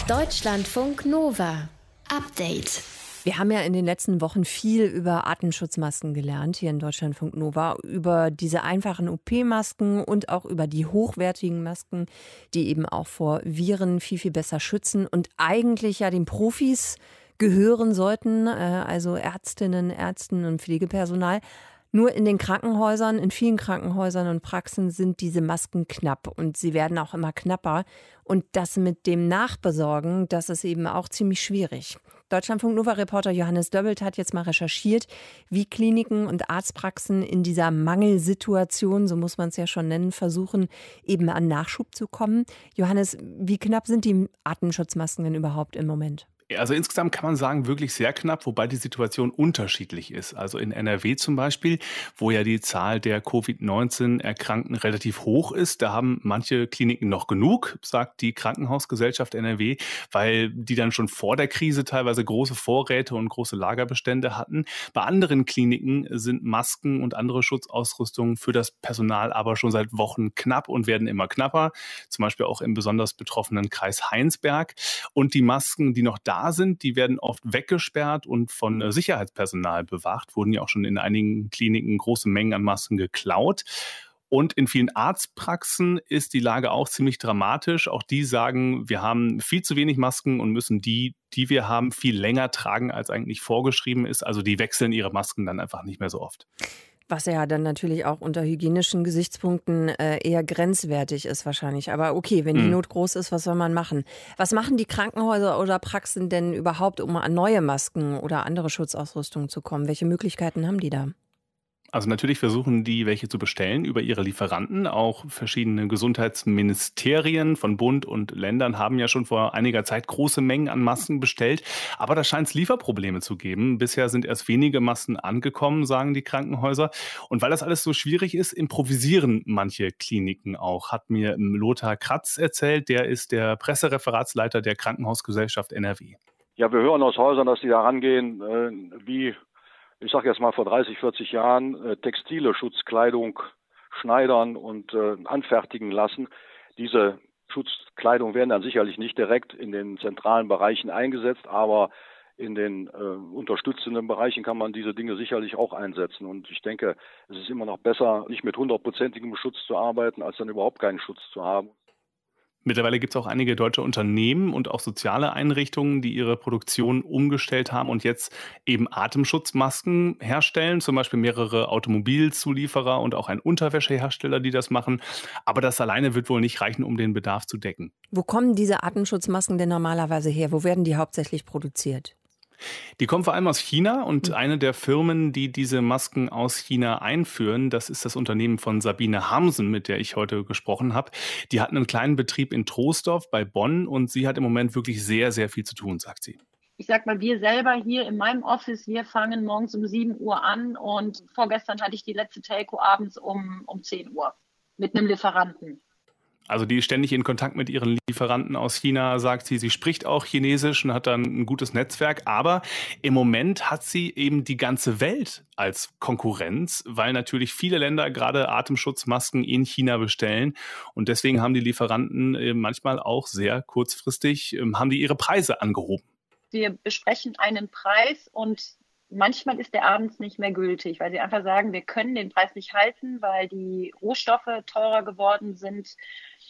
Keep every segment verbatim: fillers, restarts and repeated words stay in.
Deutschlandfunk Nova. Update. Wir haben ja in den letzten Wochen viel über Atemschutzmasken gelernt hier in Deutschlandfunk Nova, über diese einfachen O P-Masken und auch über die hochwertigen Masken, die eben auch vor Viren viel, viel besser schützen und eigentlich ja den Profis gehören sollten, also Ärztinnen, Ärzten und Pflegepersonal. Nur in den Krankenhäusern, in vielen Krankenhäusern und Praxen sind diese Masken knapp und sie werden auch immer knapper. Und das mit dem Nachbesorgen, das ist eben auch ziemlich schwierig. Deutschlandfunk Nova-Reporter Johannes Döbbelt hat jetzt mal recherchiert, wie Kliniken und Arztpraxen in dieser Mangelsituation, so muss man es ja schon nennen, versuchen, eben an Nachschub zu kommen. Johannes, wie knapp sind die Atemschutzmasken denn überhaupt im Moment? Also insgesamt kann man sagen, wirklich sehr knapp, wobei die Situation unterschiedlich ist. Also in N R W zum Beispiel, wo ja die Zahl der Covid neunzehn Erkrankten relativ hoch ist, da haben manche Kliniken noch genug, sagt die Krankenhausgesellschaft N R W, weil die dann schon vor der Krise teilweise große Vorräte und große Lagerbestände hatten. Bei anderen Kliniken sind Masken und andere Schutzausrüstungen für das Personal aber schon seit Wochen knapp und werden immer knapper, zum Beispiel auch im besonders betroffenen Kreis Heinsberg. Und die Masken, die noch da sind, die werden oft weggesperrt und von äh, Sicherheitspersonal bewacht. Wurden ja auch schon in einigen Kliniken große Mengen an Masken geklaut. Und in vielen Arztpraxen ist die Lage auch ziemlich dramatisch. Auch die sagen, wir haben viel zu wenig Masken und müssen die, die wir haben, viel länger tragen, als eigentlich vorgeschrieben ist. Also die wechseln ihre Masken dann einfach nicht mehr so oft. Was ja dann natürlich auch unter hygienischen Gesichtspunkten äh, eher grenzwertig ist wahrscheinlich. Aber okay, wenn die Mhm. Not groß ist, was soll man machen? Was machen die Krankenhäuser oder Praxen denn überhaupt, um an neue Masken oder andere Schutzausrüstung zu kommen? Welche Möglichkeiten haben die da? Also natürlich versuchen die, welche zu bestellen über ihre Lieferanten. Auch verschiedene Gesundheitsministerien von Bund und Ländern haben ja schon vor einiger Zeit große Mengen an Masken bestellt. Aber da scheint es Lieferprobleme zu geben. Bisher sind erst wenige Masken angekommen, sagen die Krankenhäuser. Und weil das alles so schwierig ist, improvisieren manche Kliniken auch, hat mir Lothar Kratz erzählt. Der ist der Pressereferatsleiter der Krankenhausgesellschaft N R W. Ja, wir hören aus Häusern, dass die da rangehen, äh, wie, ich sage jetzt mal vor dreißig, vierzig Jahren, äh, textile Schutzkleidung schneidern und äh, anfertigen lassen. Diese Schutzkleidung werden dann sicherlich nicht direkt in den zentralen Bereichen eingesetzt, aber in den äh, unterstützenden Bereichen kann man diese Dinge sicherlich auch einsetzen. Und ich denke, es ist immer noch besser, nicht mit hundertprozentigem Schutz zu arbeiten, als dann überhaupt keinen Schutz zu haben. Mittlerweile gibt es auch einige deutsche Unternehmen und auch soziale Einrichtungen, die ihre Produktion umgestellt haben und jetzt eben Atemschutzmasken herstellen, zum Beispiel mehrere Automobilzulieferer und auch ein Unterwäschehersteller, die das machen. Aber das alleine wird wohl nicht reichen, um den Bedarf zu decken. Wo kommen diese Atemschutzmasken denn normalerweise her? Wo werden die hauptsächlich produziert? Die kommen vor allem aus China und eine der Firmen, die diese Masken aus China einführen, das ist das Unternehmen von Sabine Hamsen, mit der ich heute gesprochen habe. Die hat einen kleinen Betrieb in Troisdorf bei Bonn und sie hat im Moment wirklich sehr, sehr viel zu tun, sagt sie. Ich sag mal, wir selber hier in meinem Office, wir fangen morgens um sieben Uhr an und vorgestern hatte ich die letzte Telco abends um, um zehn Uhr mit einem Lieferanten. Also die ist ständig in Kontakt mit ihren Lieferanten aus China, sagt sie. Sie spricht auch Chinesisch und hat dann ein gutes Netzwerk. Aber im Moment hat sie eben die ganze Welt als Konkurrenz, weil natürlich viele Länder gerade Atemschutzmasken in China bestellen. Und deswegen haben die Lieferanten manchmal auch sehr kurzfristig, haben die ihre Preise angehoben. Wir besprechen einen Preis und manchmal ist der abends nicht mehr gültig, weil sie einfach sagen, wir können den Preis nicht halten, weil die Rohstoffe teurer geworden sind.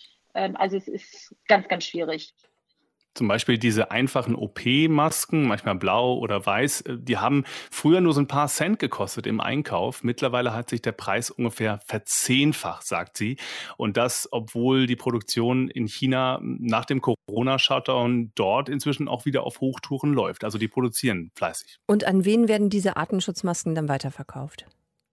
Also es ist ganz, ganz schwierig. Zum Beispiel diese einfachen O P-Masken, manchmal blau oder weiß, die haben früher nur so ein paar Cent gekostet im Einkauf. Mittlerweile hat sich der Preis ungefähr verzehnfacht, sagt sie. Und das, obwohl die Produktion in China nach dem Corona-Shutdown dort inzwischen auch wieder auf Hochtouren läuft. Also die produzieren fleißig. Und an wen werden diese Atemschutzmasken dann weiterverkauft?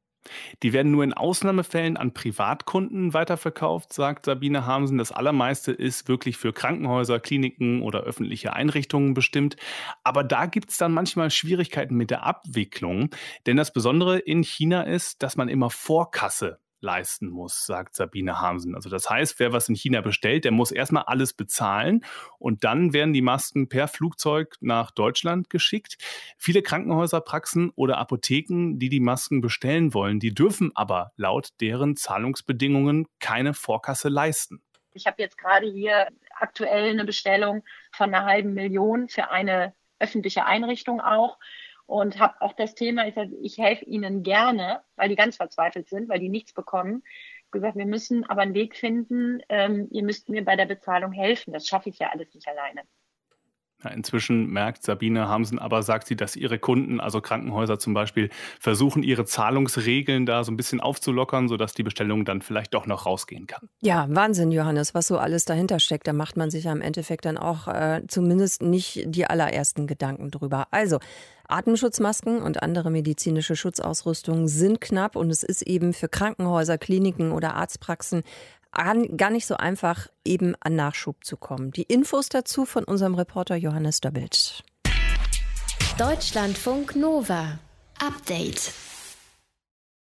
Die werden nur in Ausnahmefällen an Privatkunden weiterverkauft, sagt Sabine Hamsen. Das Allermeiste ist wirklich für Krankenhäuser, Kliniken oder öffentliche Einrichtungen bestimmt. Aber da gibt es dann manchmal Schwierigkeiten mit der Abwicklung. Denn das Besondere in China ist, dass man immer Vorkasse leisten muss, sagt Sabine Hamsen. Also das heißt, wer was in China bestellt, der muss erstmal alles bezahlen und dann werden die Masken per Flugzeug nach Deutschland geschickt. Viele Krankenhäuser, Praxen oder Apotheken, die die Masken bestellen wollen, die dürfen aber laut deren Zahlungsbedingungen keine Vorkasse leisten. Ich habe jetzt gerade hier aktuell eine Bestellung von einer halben Million für eine öffentliche Einrichtung auch und habe auch das Thema, ich, sag, ich helfe ihnen gerne, weil die ganz verzweifelt sind, weil die nichts bekommen. Ich habe gesagt, wir müssen aber einen Weg finden, ähm, ihr müsst mir bei der Bezahlung helfen. Das schaffe ich ja alles nicht alleine. Ja, inzwischen merkt Sabine Hamsen aber, sagt sie, dass ihre Kunden, also Krankenhäuser zum Beispiel, versuchen, ihre Zahlungsregeln da so ein bisschen aufzulockern, sodass die Bestellung dann vielleicht doch noch rausgehen kann. Ja, Wahnsinn, Johannes, was so alles dahinter steckt. Da macht man sich ja im Endeffekt dann auch äh, zumindest nicht die allerersten Gedanken drüber. Also, Atemschutzmasken und andere medizinische Schutzausrüstung sind knapp und es ist eben für Krankenhäuser, Kliniken oder Arztpraxen gar nicht so einfach, eben an Nachschub zu kommen. Die Infos dazu von unserem Reporter Johannes Döbbelt. Deutschlandfunk Nova. Update.